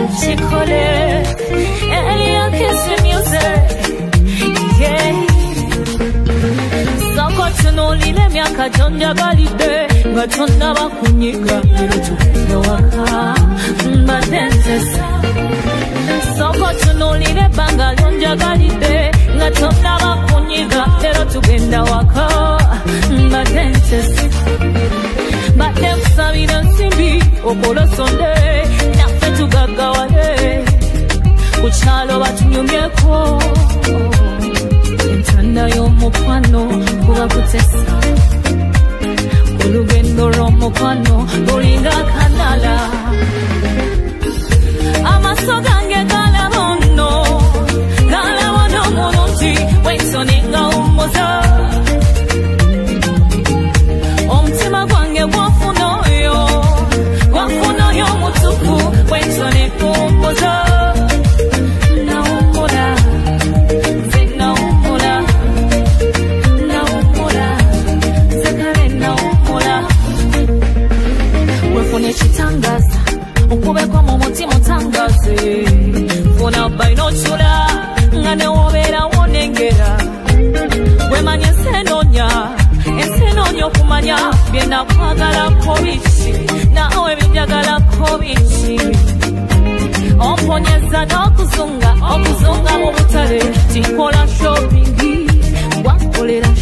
chikole Elia kiss music yeah Soko tunolile miaka jonja balide Gatonda bakunyiga Lero waka Mbadenzesa Soko tunolile banga jonja balide Gatonda bakunyiga Lero tugenda waka Mbadenzesa Bate kusabira nsimbi Okolo sonde Nafe tugagawale Kuchalo batunyumyeko Entanda y'omukwano kuba kutesa Olugendo lw'omukwano lulinga kanala Amaso gange galabono mulungi wensoninga umuza Omutima gwange gwafuna oyo mutuku wensoninga umuza Chitangaza ukubekwa mu mutima utangaze Funa bainochula ngane wobera wonengera Wemanye ensenonya okumanya Byena kwagala kobichi Nawe bijagala kobichi Omponyeza n'okuzunga mu butale Tikola shopping Wakolera